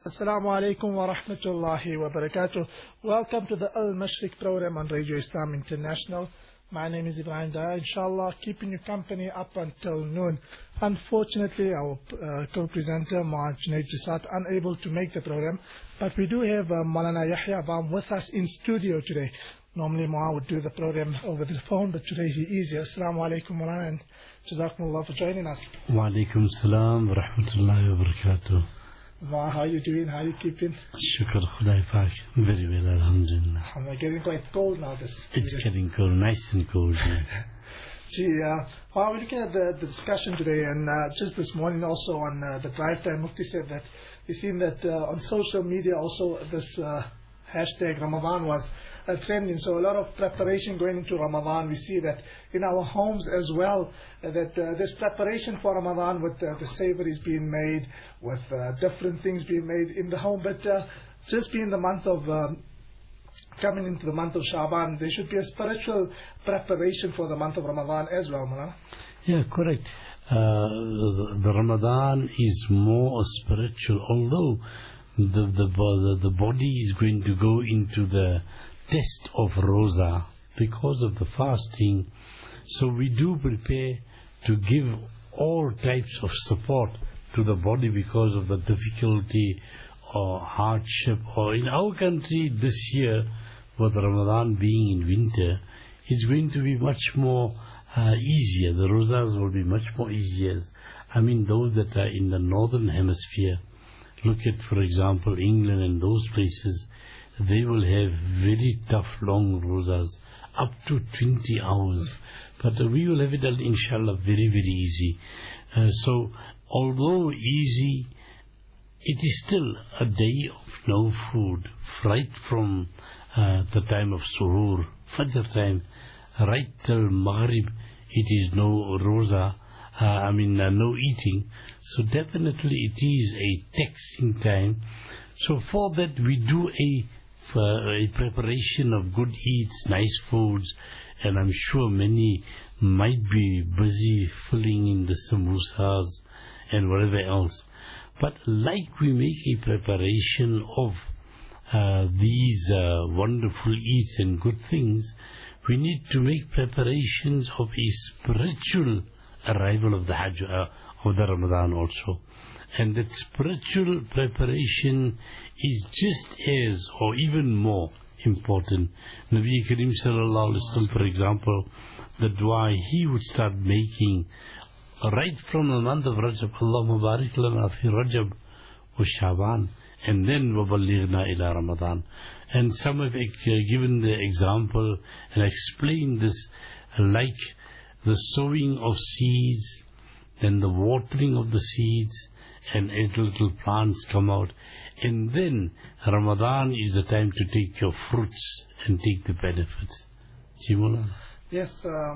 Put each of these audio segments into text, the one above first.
Assalamu alaikum wa rahmatullahi wa barakatuh. Welcome to the Al-Mashriq program on Radio Islam International. My name is Ibrahim Daya, inshallah, keeping you company up until noon. Unfortunately, our co-presenter, Mu'ad Junaid Jasad, unable to make the program, but we do have Maulana Yahya Abam with us in studio today. Normally, Mu'ad would do the program over the phone, but today he is here. Assalamu alaikum, Maulana, and Jazakumullah for joining us. Wa alaikum salam wa rahmatullahi wa barakatuh. Ma, how are you doing? How are you keeping? Shukr Khudai Pak. Very well, alhamdulillah. I'm getting quite cold now. It's getting cold, nice and cold. Well, we're looking at the discussion today, and just this morning also on the drive time, Mufti said that we've seen that on social media also this hashtag Ramadan was trending. So a lot of preparation going into Ramadan. We see that in our homes as well, that there's preparation for Ramadan with the savories being made, with different things being made in the home. But just being the month of coming into the month of Shaban, there should be a spiritual preparation for the month of Ramadan as well, Mullah. Yeah, correct. The Ramadan is more spiritual, although the body is going to go into the test of Roza because of the fasting. So we do prepare to give all types of support to the body because of the difficulty or hardship. Or in our country this year, with Ramadan being in winter, it's going to be much more easier. The Rozas will be much more easier. I mean, those that are in the northern hemisphere, look at, for example, England and those places, they will have very tough, long Rozas, up to 20 hours. But we will have it, inshallah, very, very easy. So, although easy, it is still a day of no food, right from the time of Suhoor, Fajr time, right till Maghrib, it is no Roza, no eating. So definitely it is a taxing time. So for that we do a preparation of good eats, nice foods, and I'm sure many might be busy filling in the samosas and whatever else. But like we make a preparation of these wonderful eats and good things, we need to make preparations of a spiritual arrival of the Hajj, of the Ramadan also. And that spiritual preparation is just as or even more important. Nabi Karim sallallahu alaihi wasallam, for example, the dua he would start making right from the month of Rajab, Allahumma barik lana fi Rajab wa Shaban, and then وَبَلِّغْنَا إِلَى Ramadan. And some have given the example and explained this like the sowing of seeds, then the watering of the seeds, and as little plants come out. And then Ramadan is the time to take your fruits and take the benefits. Jimula? Yes,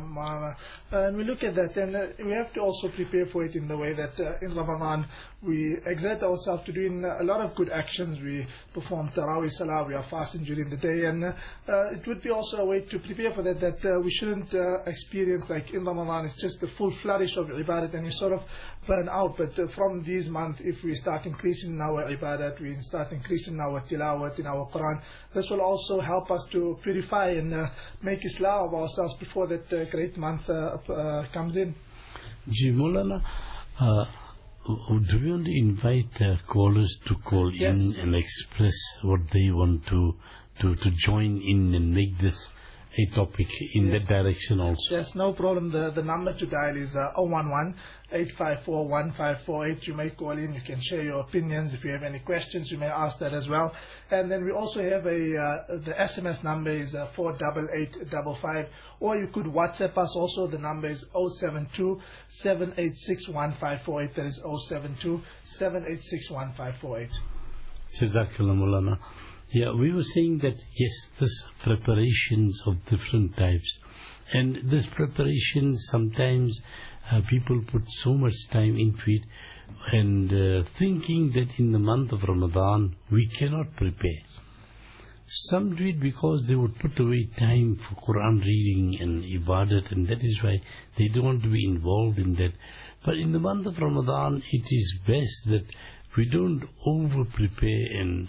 and we look at that, and we have to also prepare for it in the way that in Ramadan we exert ourselves to doing a lot of good actions. We perform Tarawih Salah, we are fasting during the day, and it would be also a way to prepare for that, that we shouldn't experience like in Ramadan it's just a full flourish of ibadat and you sort of burn out. But from these months, if we start increasing our ibadat, we start increasing our tilawat in our Quran, this will also help us to purify and make Islah of ourselves before that great month comes in. Maulana, do we want to invite callers to call in and express what they want to join in and make this a topic in that direction also? Yes, no problem. The number to dial is 011-854-1548. You may call in, you can share your opinions. If you have any questions, you may ask that as well. And then we also have the SMS number is 48855, or you could WhatsApp us also. The number is 072-786-1548. That is 072-786-1548. Jazakallah Maulana. Yeah, we were saying that yes, this preparations of different types, and this preparation sometimes people put so much time into it, and thinking that in the month of Ramadan we cannot prepare. Some do it because they would put away time for Quran reading and ibadat, and that is why they don't want to be involved in that. But in the month of Ramadan, it is best that we don't over-prepare and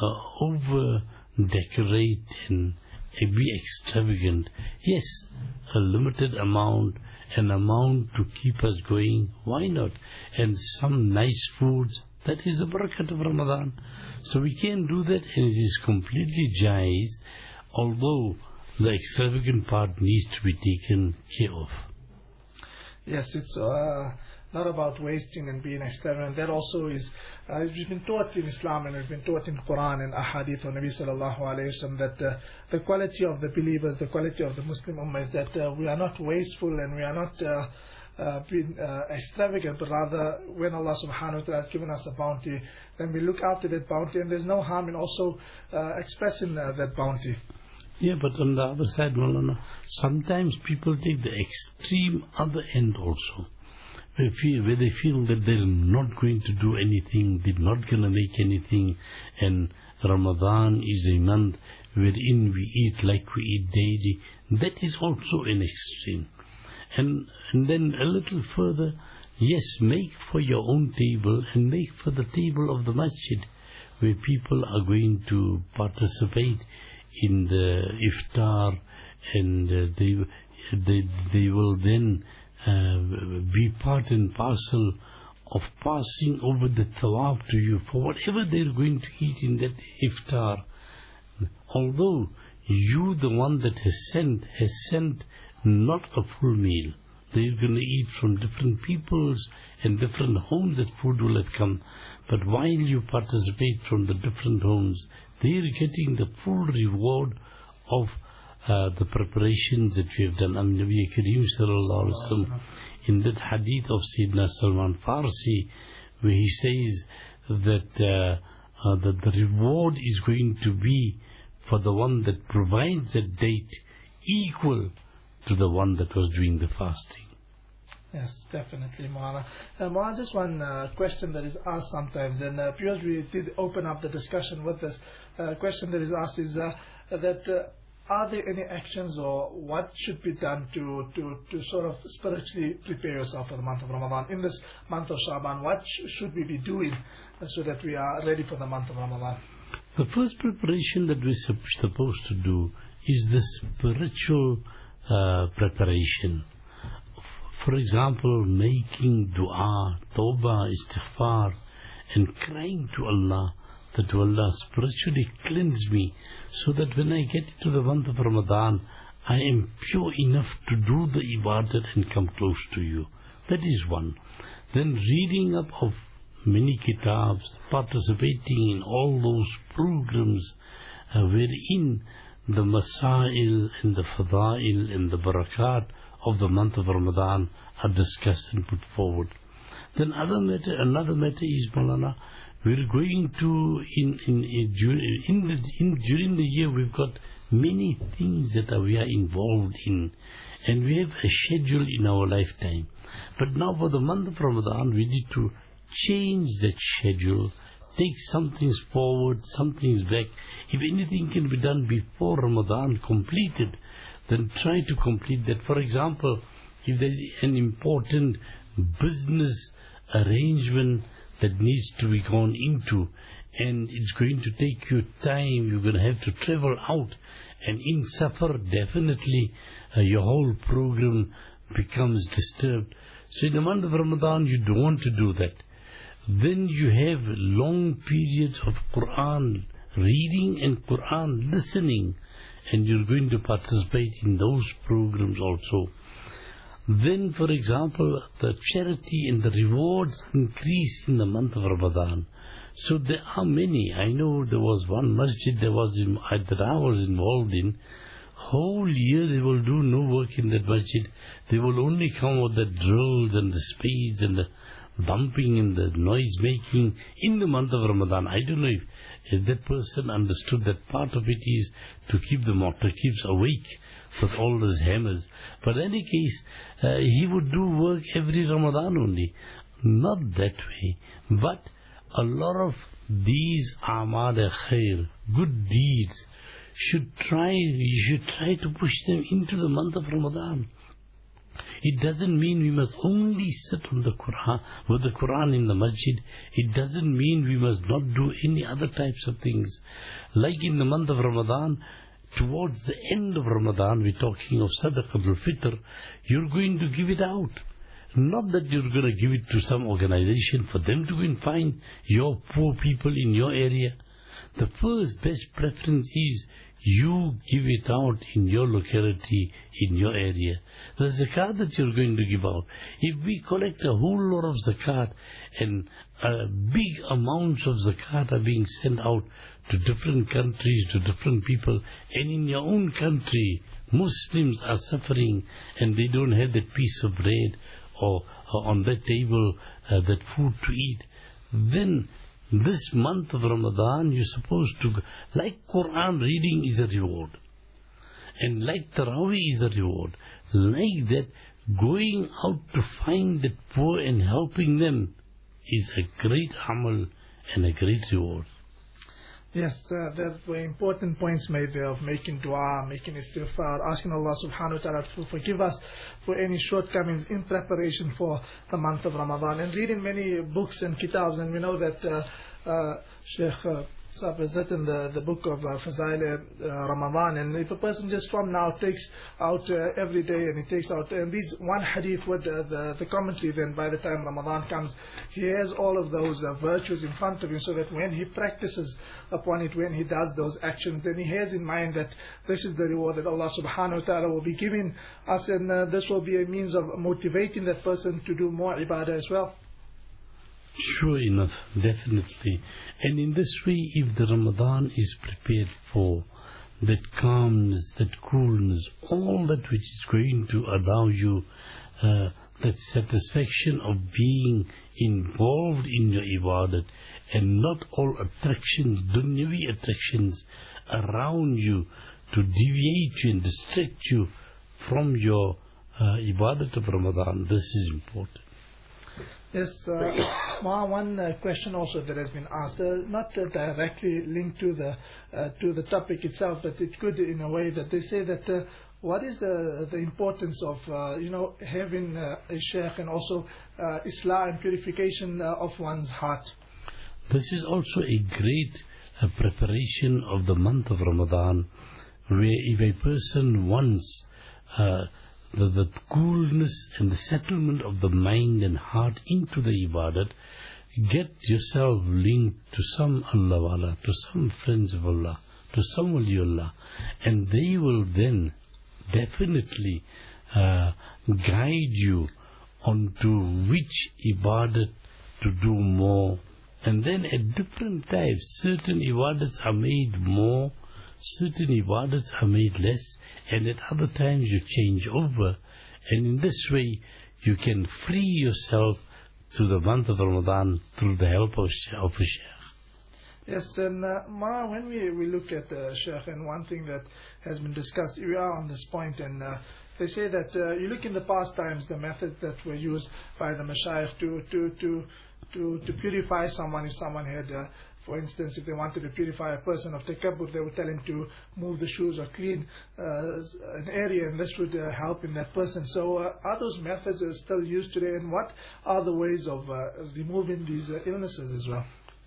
over-decorate and be extravagant. Yes, a limited amount, an amount to keep us going, why not? And some nice foods, that is the barakat of Ramadan. So we can do that, and it is completely jaiz, although the extravagant part needs to be taken care of. Yes, it's not about wasting and being extravagant. That also is, we've been taught in Islam and we've been taught in Quran and Ahadith of Nabi sallallahu alayhi wa sallam that the quality of the believers, the quality of the Muslim Ummah is that we are not wasteful and we are not being extravagant, but rather when Allah subhanahu wa ta'ala has given us a bounty, then we look after that bounty, and there's no harm in also expressing that bounty. Yeah, but on the other side, Maulana, sometimes people take the extreme other end also. Where they feel that they're not going to do anything, they're not going to make anything, and Ramadan is a month wherein we eat like we eat daily. That is also an extreme. And then a little further, yes, make for your own table and make for the table of the masjid, where people are going to participate in the iftar, and they will then be part and parcel of passing over the tawaf to you for whatever they're going to eat in that iftar. Although you, the one that has sent not a full meal. They're going to eat from different peoples and different homes, that food will have come. But while you participate from the different homes, they're getting the full reward of the preparations that we have done. Nabi Kareem sallallahu alaihi wasallam, in that hadith of Sayyidina Salman Farsi, where he says that the reward is going to be for the one that provides that date equal to the one that was doing the fasting. Yes, definitely, Maulana. Maulana, just one question that is asked sometimes, and because we did open up the discussion with this, question that is asked is that are there any actions or what should be done to sort of spiritually prepare yourself for the month of Ramadan? In this month of Shaban, what should we be doing so that we are ready for the month of Ramadan? The first preparation that we're supposed to do is the spiritual preparation. For example, making dua, tawbah, istighfar, and crying to Allah that Allah spiritually cleanse me, so that when I get to the month of Ramadan, I am pure enough to do the ibadat and come close to you. That is one. Then reading up of many kitabs, participating in all those programs wherein the masail and the fadail and the barakat of the month of Ramadan are discussed and put forward. Then another matter is, Maulana, we're going to during the year we've got many things that we are involved in, and we have a schedule in our lifetime. But now for the month of Ramadan, we need to change that schedule, take some things forward, some things back. If anything can be done before Ramadan completed, then try to complete that. For example, if there's an important business arrangement that needs to be gone into, and it's going to take you time, you're going to have to travel out, and in Safar, definitely your whole program becomes disturbed. So in the month of Ramadan, you don't want to do that. Then you have long periods of Quran reading and Quran listening, and you're going to participate in those programs also. Then, for example, the charity and the rewards increase in the month of Ramadan. So there are many. I know there was one masjid that I was involved in. Whole year they will do no work in that masjid. They will only come with the drills and the spades and the bumping and the noise making in the month of Ramadan. I don't know if that person understood that part of it is to keep the mu'takifs awake with all those hammers. But in any case, he would do work every Ramadan only. Not that way. But a lot of these amal khair, good deeds, you should try to push them into the month of Ramadan. It doesn't mean we must only sit on the Quran, with the Quran in the masjid. It doesn't mean we must not do any other types of things. Like in the month of Ramadan, towards the end of Ramadan, we're talking of Sadaqatul Fitr, you're going to give it out. Not that you're going to give it to some organization for them to go and find your poor people in your area. The first best preference is you give it out in your locality, in your area. The zakat that you're going to give out, if we collect a whole lot of zakat and big amounts of zakat are being sent out to different countries, to different people, and in your own country, Muslims are suffering and they don't have that piece of bread or on that table that food to eat, then this month of Ramadan you're supposed to, like Quran reading is a reward, and like Tarawih is a reward, like that going out to find the poor and helping them is a great amal and a great reward. Yes, there were important points made there of making dua, making istighfar, asking Allah subhanahu wa ta'ala to forgive us for any shortcomings in preparation for the month of Ramadan, and reading many books and kitabs. And we know that Sheikh Saab has written the book of Fazail Ramadan, and if a person just from now takes out every day and he takes out and reads one hadith with the commentary, then by the time Ramadan comes he has all of those virtues in front of him, so that when he practices upon it, when he does those actions, then he has in mind that this is the reward that Allah subhanahu wa ta'ala will be giving us, and this will be a means of motivating that person to do more ibadah as well. Sure enough, definitely. And in this way, if the Ramadan is prepared for that calmness, that coolness, all that which is going to allow you that satisfaction of being involved in your ibadat, and not all attractions, dunyavi attractions around you to deviate you and distract you from your ibadat of Ramadan. This is important. Yes, one question also that has been asked, not directly linked to the topic itself, but it could in a way that they say that what is the importance of having a sheikh, and also islah and purification of one's heart? This is also a great preparation of the month of Ramadan, where if a person wants the coolness and the settlement of the mind and heart into the ibadat, get yourself linked to some Allah Wala, to some friends of Allah, to some Waliullah, and they will then definitely guide you onto which ibadat to do more. And then at different times, certain ibadats are made more, certain ibadats are made less, and at other times you change over. And in this way you can free yourself to the month of Ramadan through the help of a sheikh. Yes, and when we look at sheikh, and one thing that has been discussed, we are on this point, and they say that you look in the past times, the methods that were used by the mashayikh to purify someone. If someone had for instance, if they wanted to purify a person of takabbur, they would tell him to move the shoes or clean an area, and this would help in that person. So are those methods still used today, and what are the ways of removing these illnesses as well?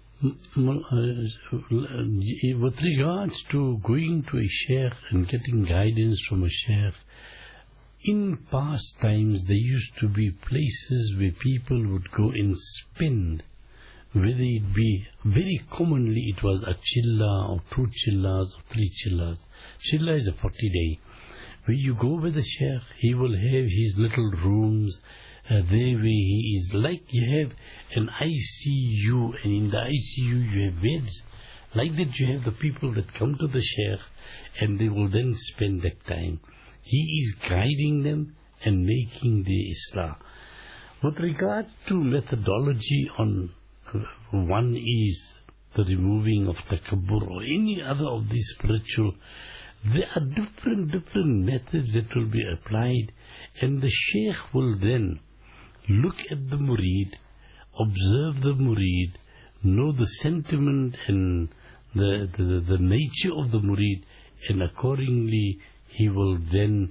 With regards to going to a sheikh and getting guidance from a sheikh, in past times there used to be places where people would go and spend, whether it be, very commonly it was a chilla or 2 chillas or 3 chillas. Chilla is a 40-day. Where you go with the sheikh, he will have his little rooms there where he is, like you have an ICU, and in the ICU you have beds. Like that you have the people that come to the sheikh, and they will then spend that time. He is guiding them and making the islah. With regard to methodology on one is the removing of takabbur or any other of these spiritual, there are different methods that will be applied, and the sheikh will then look at the murid, observe the murid, know the sentiment and the nature of the murid, and accordingly he will then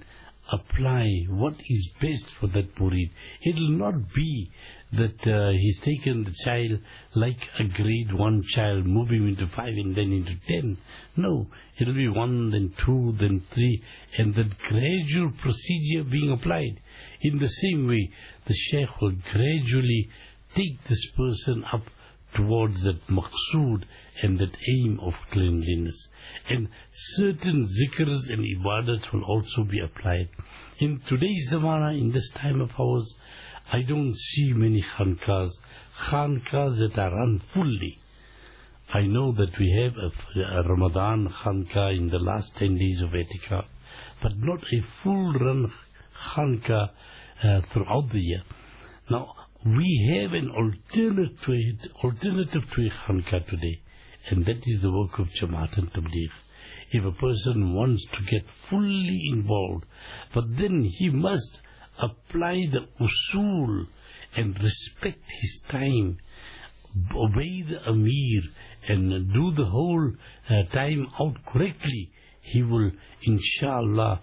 apply what is best for that murid. It will not be that he's taken the child like a grade 1 child, moving into 5 and then into 10. No, it will be 1, then 2, then 3, and that gradual procedure being applied. In the same way, the Shaykh will gradually take this person up towards that maqsood and that aim of cleanliness. And certain zikrs and ibadats will also be applied. In today's zamana, in this time of ours, I don't see many khankas that are run fully. I know that we have a Ramadan khanka in the last 10 days of etikaf, but not a full run khanka throughout the year. Now, we have an alternative to a khanka today, and that is the work of Jamaat and Tabligh. If a person wants to get fully involved, but then he must apply the usul and respect his time, obey the Amir and do the whole time out correctly, he will inshallah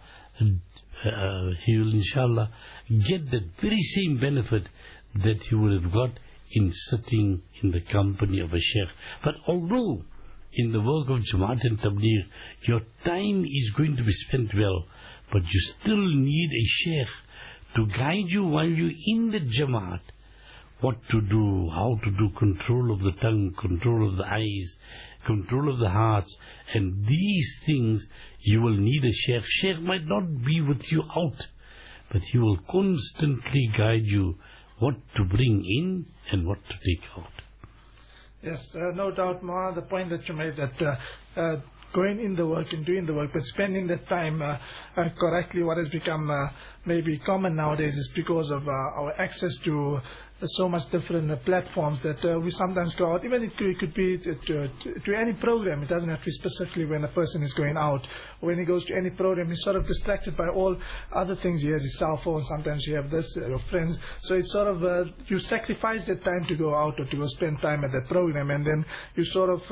get that very same benefit that he would have got in sitting in the company of a sheikh. But although in the work of Jamaat and Tabligh your time is going to be spent well, but you still need a sheikh to guide you while you're in the Jamaat, what to do, how to do, control of the tongue, control of the eyes, control of the hearts, and these things you will need a sheikh. Sheikh might not be with you out, but he will constantly guide you what to bring in and what to take out. Yes, no doubt, Ma, the point that you made, that going in the work and doing the work, but spending that time correctly, what has become maybe common nowadays is because of our access to so much different platforms that we sometimes go out. Even it could be to any program. It doesn't have to be specifically when a person is going out. When he goes to any program, he's sort of distracted by all other things. He has his cell phone. Sometimes you have this, your friends. So it's sort of, you sacrifice that time to go out or to go spend time at that program, and then you sort of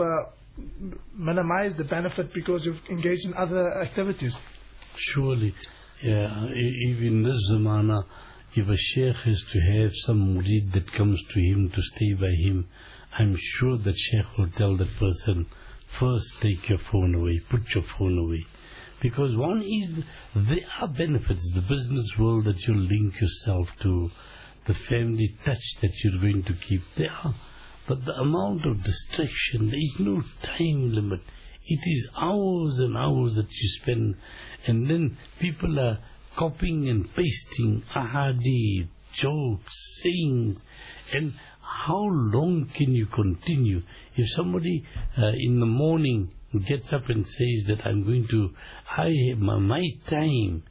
minimize the benefit because you've engaged in other activities. Surely, yeah, even this zamana, if a sheikh has to have some murid that comes to him to stay by him, I'm sure that sheikh will tell that person, first take your phone away, put your phone away. Because one is, there are benefits, the business world that you link yourself to, the family touch that you're going to keep, there are. But the amount of distraction, there is no time limit. It is hours and hours that you spend, and then people are copying and pasting ahadith, jokes, sayings, and how long can you continue? If somebody in the morning gets up and says that I'm going to, my time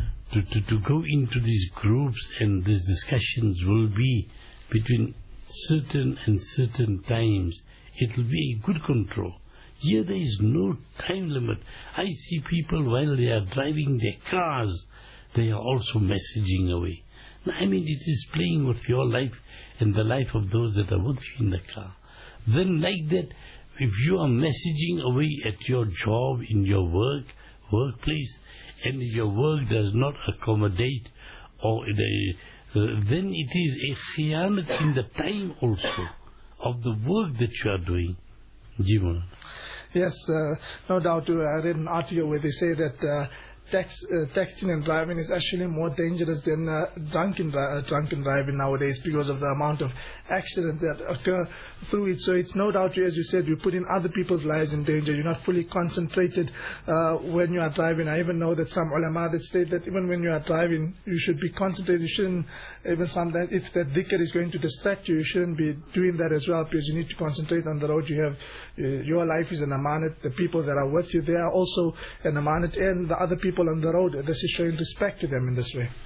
to go into these groups and these discussions will be between certain and certain times, it will be a good control. Here there is no time limit. I see people while they are driving their cars, they are also messaging away. I mean, it is playing with your life and the life of those that are with you in the car. Then like that, if you are messaging away at your job, in your workplace, and if your work does not accommodate, or then it is a khiyanat in the time also of the work that you are doing. Jivan. Yes, no doubt. I read an article where they say that texting and driving is actually more dangerous than drunken driving nowadays because of the amount of accidents that occur through it. So it's no doubt, as you said, you're putting other people's lives in danger. You're not fully concentrated when you are driving. I even know that some ulama that state that even when you are driving, you should be concentrated. You shouldn't, even sometimes if that dhikr is going to distract you, you shouldn't be doing that as well, because you need to concentrate on the road. You have your life is an amanat. The people that are with you, they are also an amanat, and the other people on the road. This is showing respect to them in this way.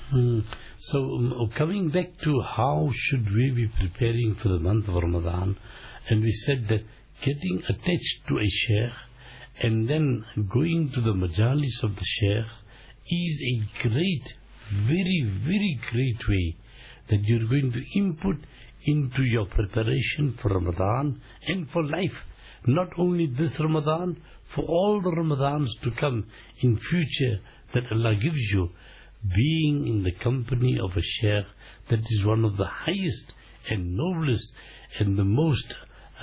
So coming back to how should we be preparing for the month of Ramadan, and we said that getting attached to a sheikh and then going to the majalis of the sheikh is a great, very, very great way that you're going to input into your preparation for Ramadan and for life. Not only this Ramadan, for all the Ramadans to come in future that Allah gives you. being in the company of a sheikh, that is one of the highest and noblest and the most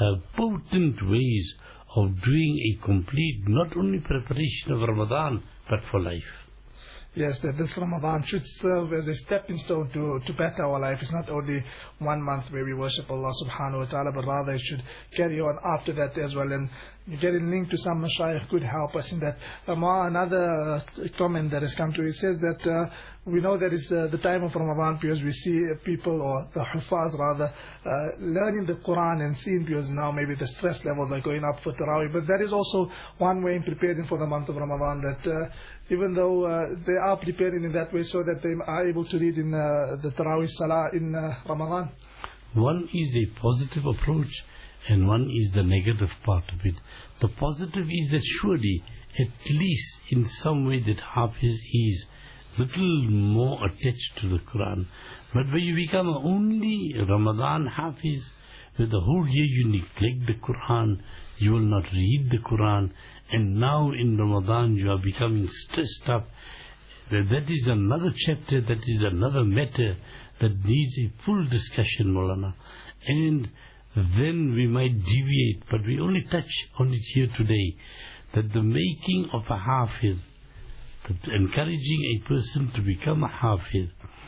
potent ways of doing a complete, not only preparation of Ramadan, but for life. Yes, that this Ramadan should serve as a stepping stone to better our life. It's not only 1 month where we worship Allah subhanahu wa ta'ala, but rather it should carry on after that as well. And getting linked to some mashayikh could help us in that. Another comment that has come to it says that we know that it's the time of Ramadan because we see people, or the hufaz rather, learning the Quran and seeing, because now maybe the stress levels are going up for Taraweeh. But that is also one way in preparing for the month of Ramadan, that even though they are preparing in that way so that they are able to read in the Taraweeh Salah in Ramadan. One is a positive approach and one is the negative part of it. The positive is that surely, at least in some way, that Hafiz is little more attached to the Quran. But when you become only Ramadan Hafiz, where the whole year you neglect the Quran, you will not read the Quran, and now in Ramadan you are becoming stressed up, that is another chapter, that is another matter that needs a full discussion, Maulana. And then we might deviate, but we only touch on it here today, that the making of a Hafiz, encouraging a person to become a Hafiz,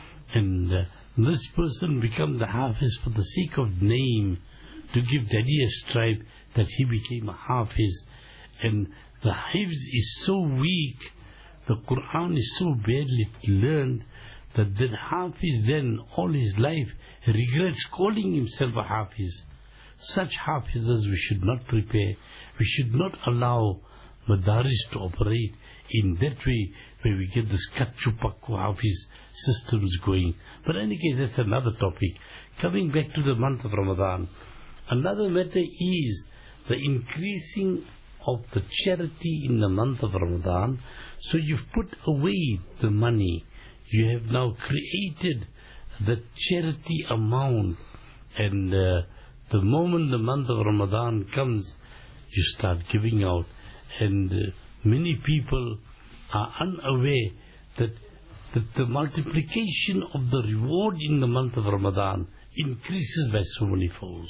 and this person becomes a Hafiz for the sake of name, to give Daddy a stripe that he became a Hafiz. And the Hifz is so weak, the Quran is so badly learned, that the Hafiz then all his life regrets calling himself a Hafiz. Such Hafizas we should not prepare. We should not allow Madaris to operate in that way, where we get this Kachupaku Hafiz systems going. But in any case, that's another topic. Coming back to the month of Ramadan, another matter is the increasing of the charity in the month of Ramadan. So you've put away the money. You have now created the charity amount, and the moment the month of Ramadan comes, you start giving out. And many people are unaware that the multiplication of the reward in the month of Ramadan increases by so many folds.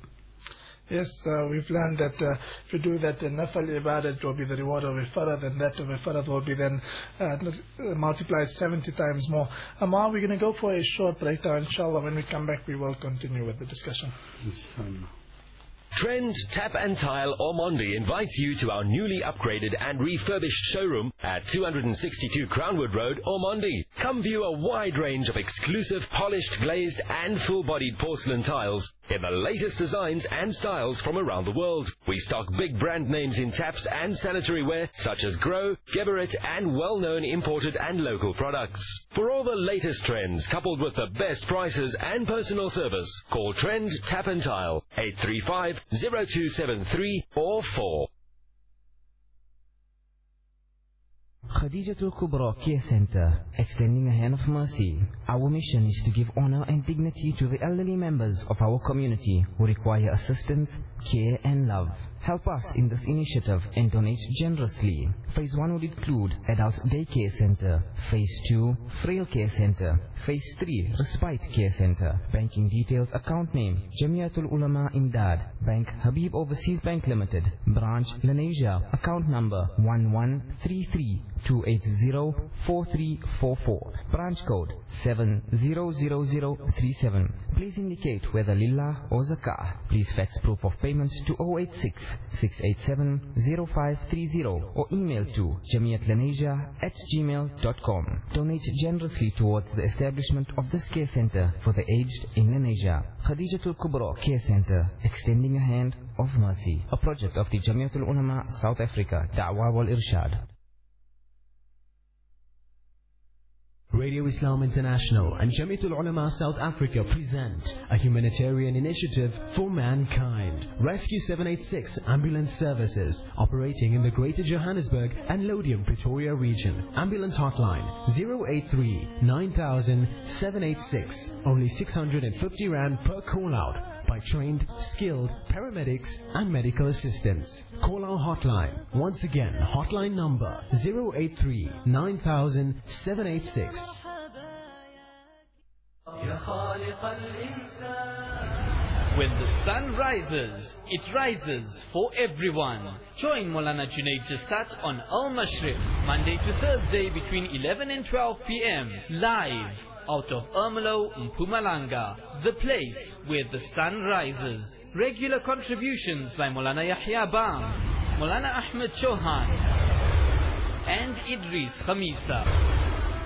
Yes, we've learned that if you do that nafal ibadah, it will be the reward of a farad, and that of a farad will be then multiplied 70 times more. Amar, we're going to go for a short break now. Inshallah, when we come back, we will continue with the discussion. Inshallah. Trend Tap and Tile Ormonde invites you to our newly upgraded and refurbished showroom at 262 Crownwood Road, Ormonde. Come view a wide range of exclusive polished, glazed and full-bodied porcelain tiles in the latest designs and styles from around the world. We stock big brand names in taps and sanitary ware such as Grow, Geberit and well-known imported and local products. For all the latest trends coupled with the best prices and personal service, call Trend Tap and Tile 835-0273 or 4. Khadijatul Kubra Care Center, extending a hand of mercy. Our mission is to give honor and dignity to the elderly members of our community who require assistance, care and love. Help us in this initiative and donate generously. Phase 1 will include Adult Daycare Center, Phase 2, Frail Care Center, Phase 3, Respite Care Center. Banking details, account name, Jamiatul Ulama Imdad, Bank Habib Overseas Bank Limited, Branch Lenasia, account number 1133-280-4344, branch code 700037. Please indicate whether Lillah or Zakah. Please fax proof of payment to 086-687-0530 or email to jamiatlenasia@gmail.com. Donate generously towards the establishment of this care center for the aged in Lenasia. Khadijatul Kubra Care Center, extending a hand of mercy. A project of the Jamiatul Ulama South Africa, Da'wah wal Irshad. Radio Islam International and Jamiatul Ulama South Africa present a humanitarian initiative for mankind. Rescue 786 ambulance services operating in the Greater Johannesburg and Lodium Pretoria region. Ambulance hotline 083 9000 786. Only 650 Rand per call out. by trained, skilled paramedics and medical assistants. Call our hotline. Once again, hotline number 083 9000 786. When the sun rises, it rises for everyone. Join Maulana Junaid Jasat on Al-Mashriq, Monday to Thursday between 11 and 12 p.m. live out of Ermelo, Mpumalanga, the place where the sun rises. Regular contributions by Maulana Yahya Bam, Maulana Ahmed Chauhan and Idris Khamisa.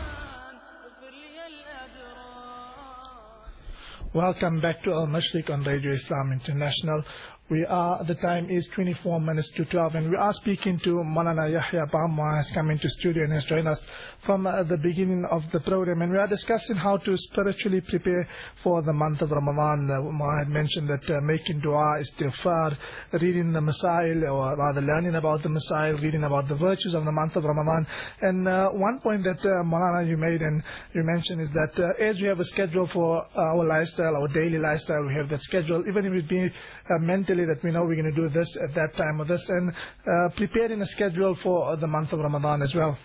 Welcome back to Al-Mashriq on Radio Islam International. The time is 24 minutes to 12, and we are speaking to Maulana Yahya Bam, who has come into studio and has joined us from the beginning of the program, and we are discussing how to spiritually prepare for the month of Ramadan. I had mentioned that making dua, istighfar, reading the Masail, or rather learning about the Masail, reading about the virtues of the month of Ramadan. And one point that Maulana you made and you mentioned is that as we have a schedule for our lifestyle, our daily lifestyle, we have that schedule, even if it be mentally that we know we're going to do this at that time or this, and preparing a schedule for the month of Ramadan as well.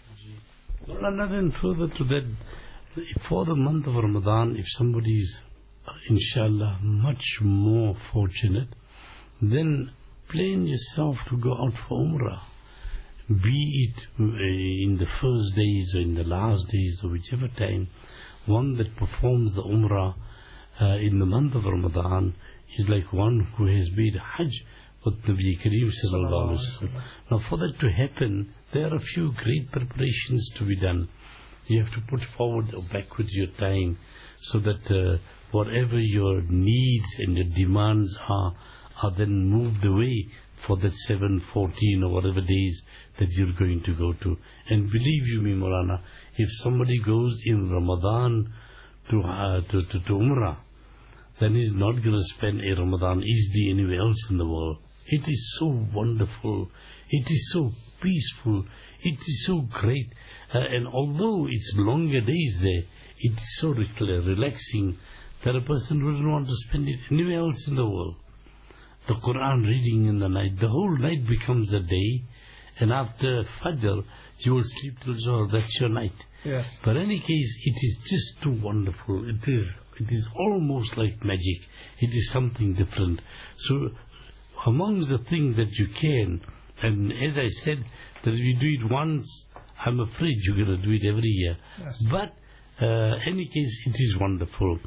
Nothing further to that. For the month of Ramadan, if somebody is, inshallah, much more fortunate, then plan yourself to go out for Umrah. Be it in the first days or in the last days or whichever time, one that performs the Umrah in the month of Ramadan is like one who has made Hajj with Nabi Kareem sallallahu alaihi wasallam. Now for that to happen, there are a few great preparations to be done. You have to put forward or backwards your time so that whatever your needs and your demands are then moved away for that 7, 14 or whatever days that you're going to go to. And believe you me, Maulana, if somebody goes in Ramadan to Umrah, then he's not going to spend a Ramadan easily anywhere else in the world. It is so wonderful. It is so peaceful. It is so great. And although it's longer days there, it is so relaxing that a person wouldn't want to spend it anywhere else in the world. The Quran reading in the night, the whole night becomes a day, and after Fajr, you will sleep till Zohar. That's your night. Yes. But in any case, it is just too wonderful. It is almost like magic. It is something different. So, amongst the things that you can, and as I said, that if you do it once, I'm afraid you're going to do it every year. Yes. But, any case, it is wonderful.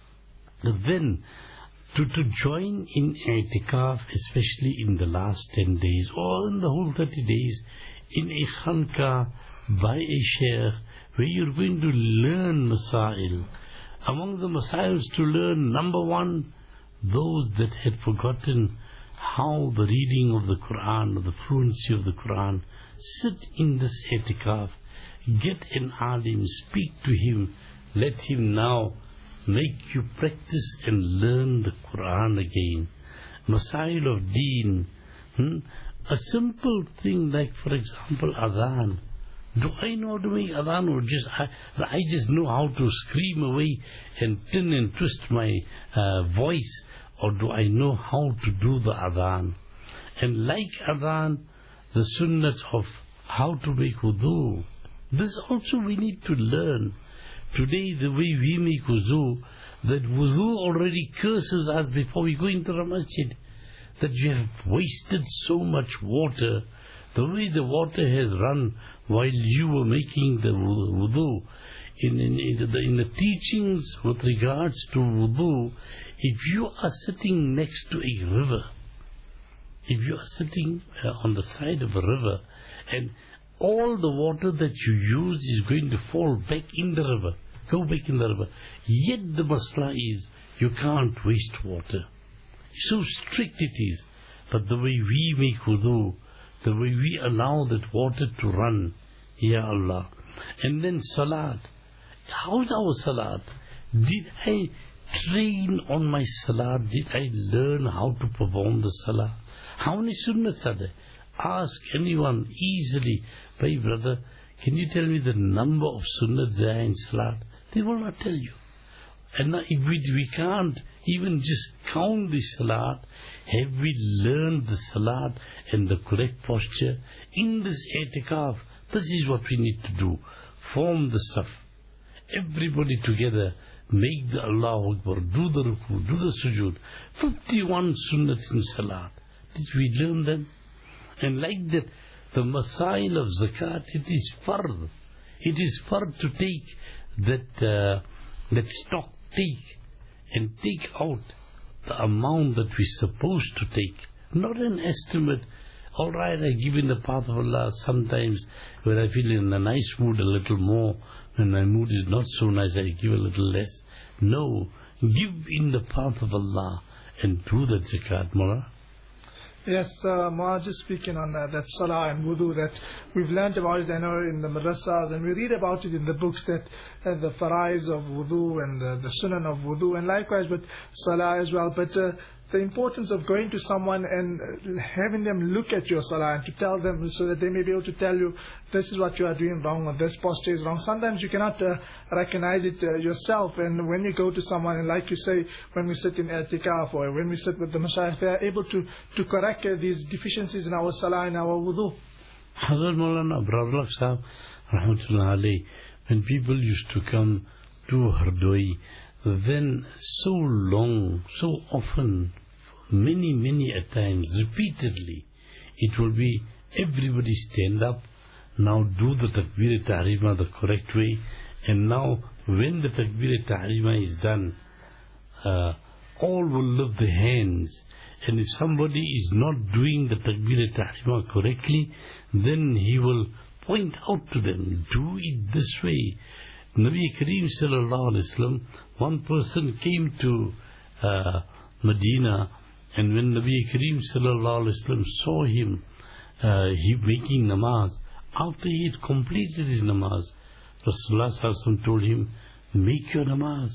Then, to join in i'tikaf, especially in the last 10 days, or in the whole 30 days, in a khanqa, by a sheikh, where you're going to learn masail. Among the masails to learn, number one, those that had forgotten how the reading of the Quran, or the fluency of the Quran, sit in this i'tikaf, get an alim, speak to him, let him now make you practice and learn the Quran again. Masail of deen. A simple thing like, for example, adhan. Do I know how to make adhan, or I just know how to scream away and turn and twist my voice, or do I know how to do the adhan? And like adhan, the sunnahs of how to make wudu, this also we need to learn. Today the way we make wudu, that wudu already curses us before we go into the masjid, that you have wasted so much water. The way the water has run while you were making the wudu, in the teachings with regards to wudu, if you are sitting next to a river, if you are sitting on the side of a river, and all the water that you use is going to fall back in the river, go back in the river, yet the masla is, you can't waste water. So strict it is. But the way we make wudu, the way we allow that water to run, Ya Allah. And then salat. How's our salat? Did I train on my salat? Did I learn how to perform the salah? How many sunnats are there? Ask anyone easily, "Hey brother, can you tell me the number of sunnats there in salat?" They will not tell you. And now if we can't even just count the salat, have we learned the salat and the correct posture? In this i'tikaf, this is what we need to do. Form the saf. Everybody together, make the Allahu Akbar, do the ruku, do the sujood. 51 sunnats in salat. Did we learn them? And like that, the masail of zakat, it is fard. It is fard to take that stock take and take out the amount that we're supposed to take. Not an estimate. Alright, I give in the path of Allah sometimes when I feel in a nice mood a little more. When my mood is not so nice, I give a little less. No, give in the path of Allah and do that zakat, Mullah. Yes, Muaz, just speaking on that salah and wudu, that we've learned about it, I know, in the madrasas, and we read about it in the books, that the farais of wudu and the sunan of wudu, and likewise with salah as well. But the importance of going to someone and having them look at your salah and to tell them, so that they may be able to tell you, this is what you are doing wrong, or this posture is wrong. Sometimes you cannot recognize it yourself, and when you go to someone, and like you say, when we sit in i'tikaf or when we sit with the mashayikh, they are able to correct these deficiencies in our salah and our wudu. Hazrat Maulana Brarlaq Sahab, Rahmatullah alayhi, when people used to come to Hardoi, then so long, so often, many at times, repeatedly, it will be everybody stand up, now do the Takbir-e-Tahrima the correct way, and now when the Takbir-e-Tahrima is done, all will lift their hands, and if somebody is not doing the Takbir-e-Tahrima correctly, then he will point out to them, do it this way. Nabi Kareem sallallahu alaihi wasallam, one person came to Medina, and when Nabi Kareem sallallahu alaihi wasallam saw him, he making namaz, after he had completed his namaz, Rasulullah sallallahu alaihi wasallam told him, make your namaz.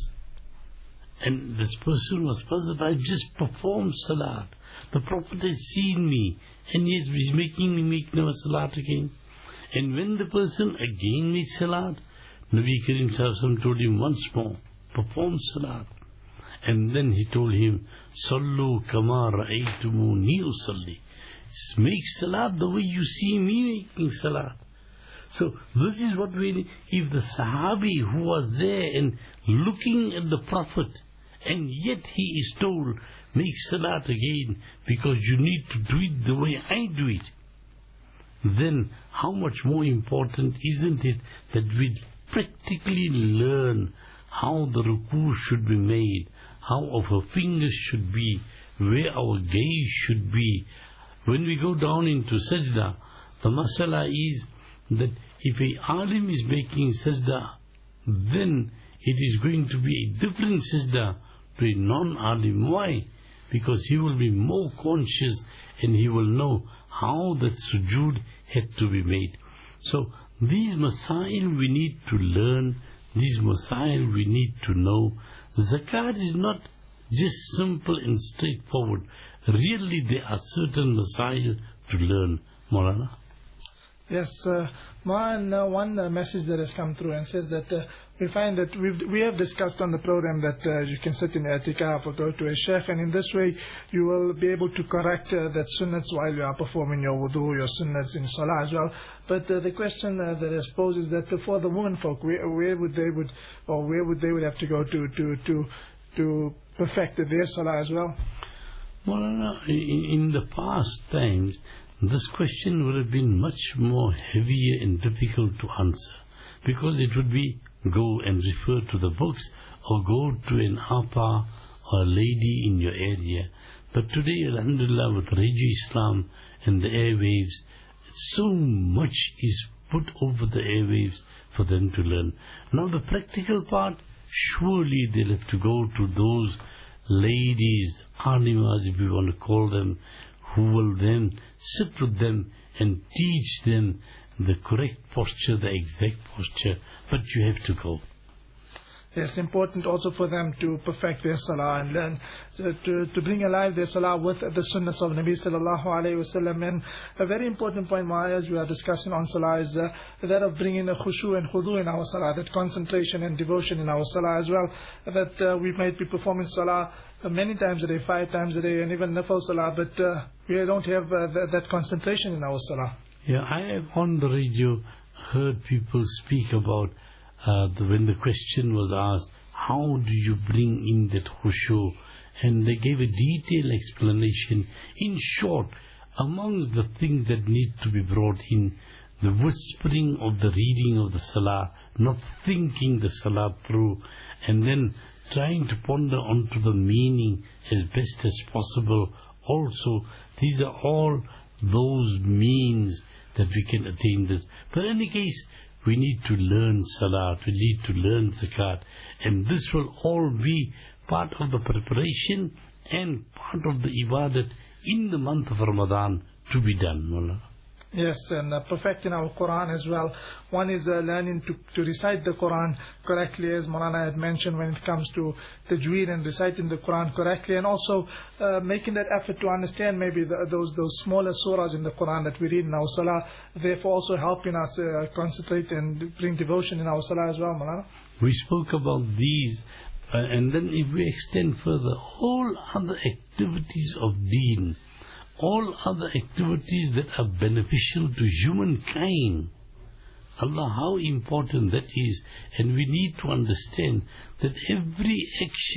And this person was puzzled. I just performed salat. The Prophet has seen me, and he's making me make namaz salat again. And when the person again made salat, Nabi Kareem Sallallahu told him once more, perform salat. And then he told him, Sallu kama ra'aytumuni usalli. Make salat the way you see me making salat. So this is what we need. If the Sahabi who was there and looking at the Prophet, and yet he is told, make salat again, because you need to do it the way I do it, then how much more important isn't it that we practically learn how the ruku should be made, how our fingers should be, where our gaze should be. When we go down into sajda, the masala is that if a alim is making sajda, then it is going to be a different sajda to a non-alim. Why? Because he will be more conscious and he will know how that sujood had to be made. So these masail we need to learn, these masail we need to know. Zakat is not just simple and straightforward. Really there are certain masail to learn, Maulana. Yes, one message that has come through and says that we find that we have discussed on the program that you can sit in i'tikaf or go to a sheikh, and in this way you will be able to correct that sunnats while you are performing your wudu, your sunnats in salah as well. But the question that is posed is that for the women folk, where would they have to go to perfect their salah as well? Well, in the past times, this question would have been much more heavier and difficult to answer, because it would be go and refer to the books or go to an apa or a lady in your area. But today, alhamdulillah, with Radio Islam and the airwaves, so much is put over the airwaves for them to learn. Now the practical part, surely they'll have to go to those ladies, animas if we want to call them, who will then sit with them and teach them the correct posture, the exact posture. But you have to go. it's important also for them to perfect their salah and learn to bring alive their salah with the sunnahs of Nabi sallallahu alayhi wasallam. And a very important point, as we are discussing on salah, is that of bringing a khushu and khudu in our salah, that concentration and devotion in our salah as well, that we might be performing salah many times a day, 5 times a day, and even nafil salah, but we don't have that concentration in our salah. Yeah, I have on the radio heard people speak about when the question was asked, how do you bring in that khushu? And they gave a detailed explanation. In short, amongst the things that need to be brought in, the whispering of the reading of the salah, not thinking the salah through, and then trying to ponder onto the meaning as best as possible. Also, these are all those means that we can attain this. But in any case, we need to learn salat, we need to learn zakat, and this will all be part of the preparation and part of the ibadat in the month of Ramadan to be done, Mullah. Yes, and perfecting our Quran as well. One is learning to recite the Quran correctly, as Maulana had mentioned, when it comes to tajweed and reciting the Quran correctly, and also making that effort to understand maybe those smaller surahs in the Quran that we read in our salah, therefore also helping us concentrate and bring devotion in our salah as well, Maulana. We spoke about these, and then if we extend further, all other activities of deen, all other activities that are beneficial to humankind. Allah, how important that is. And we need to understand that every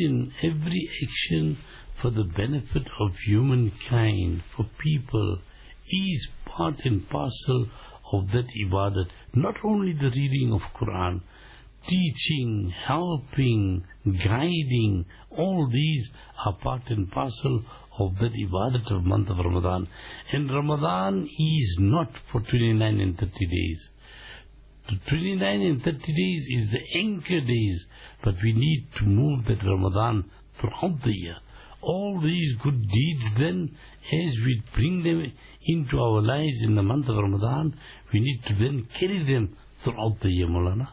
action for the benefit of humankind, for people, is part and parcel of that ibadat. Not only the reading of Quran, teaching, helping, guiding, all these are part and parcel of that ibadat of month of Ramadan. And Ramadan is not for 29 and 30 days. The 29 and 30 days is the anchor days, but we need to move that Ramadan throughout the year. All these good deeds then, as we bring them into our lives in the month of Ramadan, we need to then carry them throughout the year, Maulana.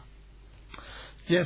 Yes,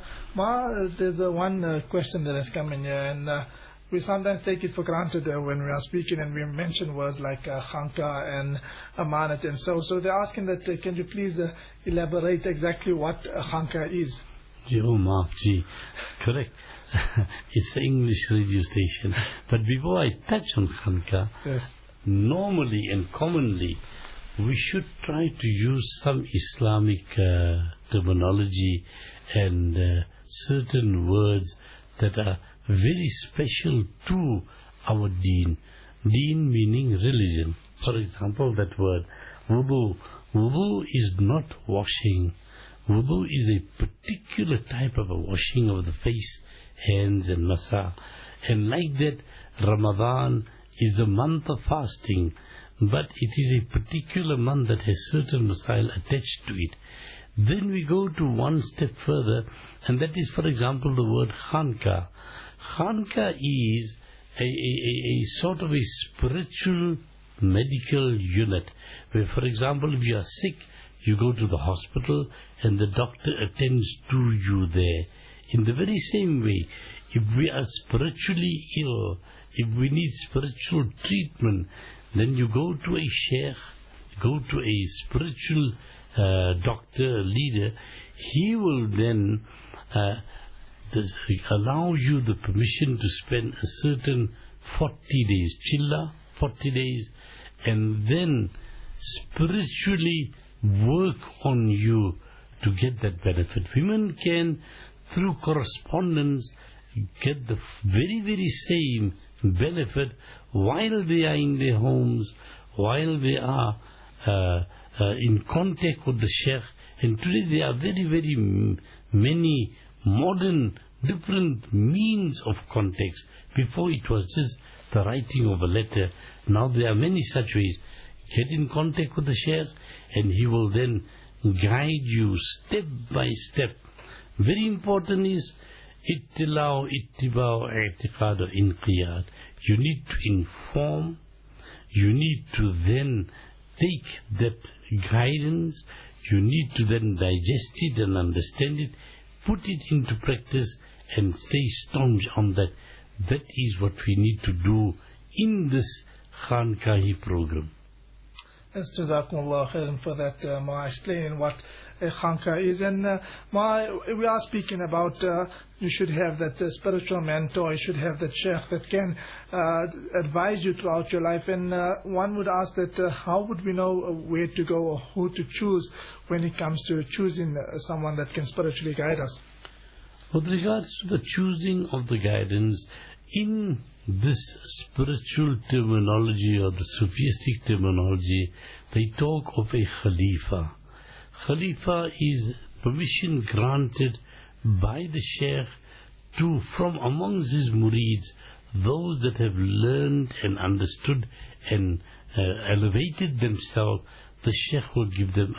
there's one question that has come in here, and we sometimes take it for granted when we are speaking and we mention words like khanka and amanat and so they're asking that can you please elaborate exactly what khanka is? Oh, Maafji, correct. It's the English radio station. But before I touch on khanka, yes, normally and commonly we should try to use some Islamic terminology and certain words that are very special to our deen. Deen meaning religion. For example, that word wudu. Wudu is not washing. Wudu is a particular type of a washing of the face, hands and masa. And like that, Ramadan is a month of fasting, but it is a particular month that has certain masail attached to it. Then we go to one step further, and that is, for example, the word khanka. Khanka is a sort of a spiritual medical unit, where, for example, if you are sick, you go to the hospital and the doctor attends to you there. In the very same way, if we are spiritually ill, if we need spiritual treatment, then you go to a sheikh, go to a spiritual doctor, leader. He will then allow you the permission to spend a certain 40 days, chilla, 40 days, and then spiritually work on you to get that benefit. Women can, through correspondence, get the very, very same benefit while they are in their homes, while they are in contact with the sheikh. And today there are very, very many modern, different means of context. Before it was just the writing of a letter. Now there are many such ways. Get in contact with the sheikh and he will then guide you step by step. Very important is ittiba'u i'tiqad wa inqiyad. You need to inform, you need to then take that guidance, you need to then digest it and understand it, put it into practice and stay staunch on that. That is what we need to do in this Khankahi program. Yes, Jazakumullah khairan for that, explaining what a Khanka is. And we are speaking about you should have that spiritual mentor, you should have that sheikh that can advise you throughout your life. And one would ask that how would we know where to go or who to choose when it comes to choosing someone that can spiritually guide us? With regards to the choosing of the guidance, in this spiritual terminology or the Sufistic terminology, they talk of a Khalifa. Khalifa is permission granted by the Shaykh to, from amongst his murids, those that have learned and understood and elevated themselves, the Shaykh will give them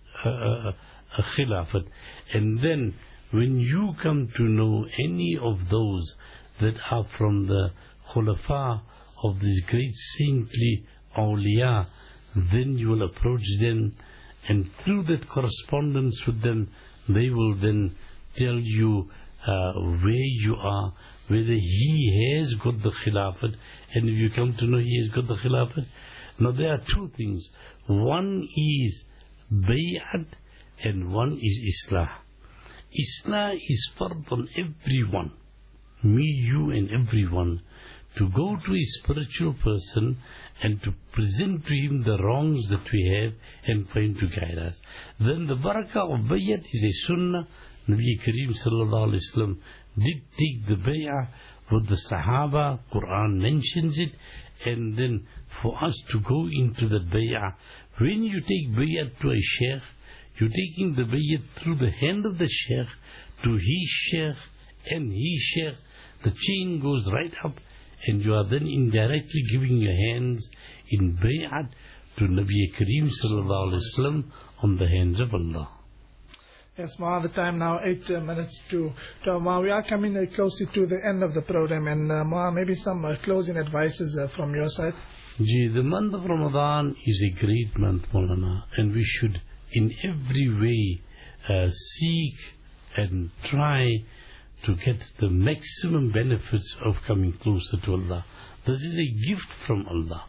a Khilafat. And then when you come to know any of those that are from the Khulafa of these great saintly awliya, then you will approach them, and through that correspondence with them, they will then tell you where you are, whether he has got the Khilafat, and if you come to know he has got the Khilafat. Now there are two things. One is Bay'at and one is Islah. Islah is fard on everyone, me, you and everyone, to go to a spiritual person and to present to him the wrongs that we have and for him to guide us. Then the barakah of bayat is a sunnah. Nabi Kareem sallallahu alayhi wa sallam did take the bay'ah with the Sahaba. Quran mentions it. And then for us to go into the bay'ah, when you take bayat to a sheikh, you're taking the bayat through the hand of the sheikh to his sheikh and his sheikh. The chain goes right up, and you are then indirectly giving your hands in bay'at to Nabi Kareem sallallahu alayhi wa sallam on the hands of Allah. Yes, the time now 8 minutes to we are coming closer to the end of the program, and maybe some closing advices from your side. The month of Ramadan is a great month, Maulana, and we should in every way seek and try to get the maximum benefits of coming closer to Allah. This is a gift from Allah.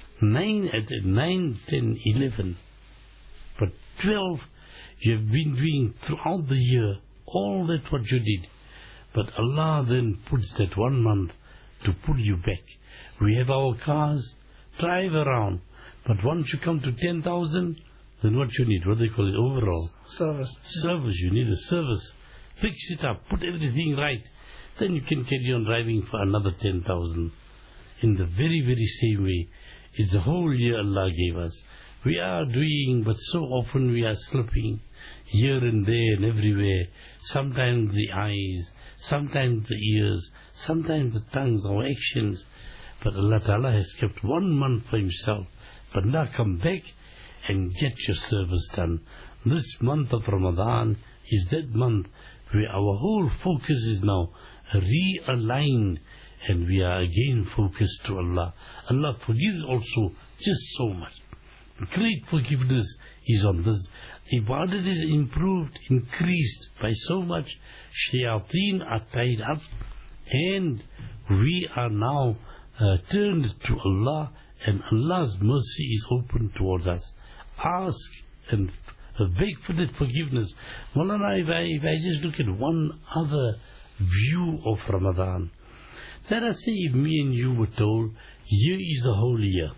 9, 10, 11, but 12 you have been doing throughout the year, all that what you did. But Allah then puts that 1 month to pull you back. We have our cars, drive around, but once you come to 10,000, then what you need? What they call it? Overall service. You need a service. Fix it up, put everything right. Then you can carry on driving for another 10,000. In the very, very same way, it's the whole year Allah gave us. We are doing, but so often we are slipping here and there and everywhere. Sometimes the eyes, sometimes the ears, sometimes the tongues, our actions. But Allah Ta'ala has kept 1 month for Himself. But now come back and get your service done. This month of Ramadan is that month where our whole focus is now realigned, and we are again focused to Allah. Allah forgives also just so much. Great forgiveness is on this. Ibadat is improved, increased by so much. Shayateen are tied up, and we are now turned to Allah, and Allah's mercy is open towards us. Ask and beg for that forgiveness. Maulana, if I just look at one other view of Ramadan, let us say if me and you were told, here is the whole year.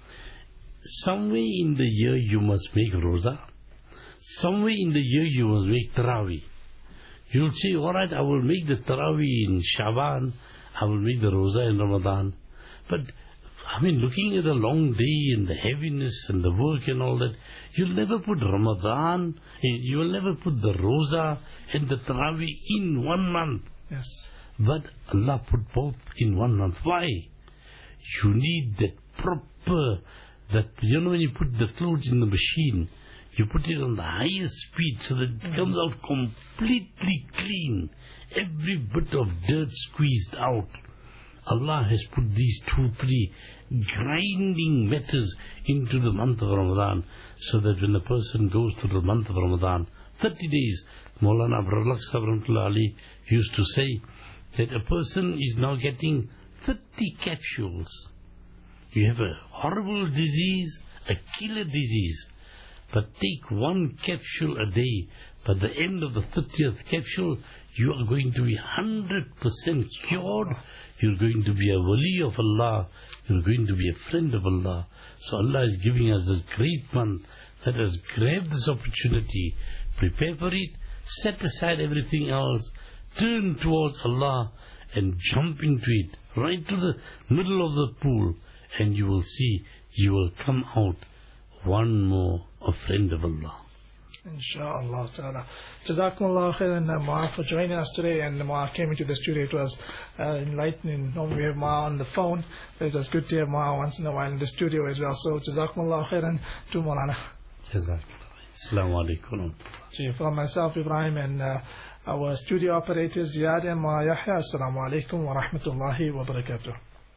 Somewhere in the year you must make Roza. Somewhere in the year you must make Taraweeh. You'll say, alright, I will make the Taraweeh in Shaban, I will make the Roza in Ramadan. But, looking at the long day and the heaviness and the work and all that, you'll never put Ramadan, you will never put the Roza and the Taraweeh in 1 month. Yes. But Allah put both in 1 month. Why? You need that proper, when you put the clothes in the machine, you put it on the highest speed so that it comes out completely clean. Every bit of dirt squeezed out. Allah has put these 2, 3 grinding matters into the month of Ramadan, so that when a person goes through the month of Ramadan, 30 days. Maulana Abrullah Sabramullah Ali used to say that a person is now getting 30 capsules. You have a horrible disease, a killer disease, but take one capsule a day. By the end of the 30th capsule, you are going to be 100% cured. You're going to be a wali of Allah. You're going to be a friend of Allah. So Allah is giving us this great month. Let us grab this opportunity, prepare for it, set aside everything else, turn towards Allah and jump into it, right to the middle of the pool, and you will see, you will come out one more a friend of Allah. Inshallah ta'ala. Jazakumullah khairan, Ma, for joining us today. And Ma came into the studio. It was enlightening. Normally we have Ma on the phone. It was good to have Ma once in a while in the studio as well. So Jazakumullah khairan to Maulana. Jazakumullah. Assalamu alaikum. From myself, Ibrahim, and our studio operators, Ziyad and Ma Yahya. Assalamu alaikum wa rahmatullahi wa barakatuh.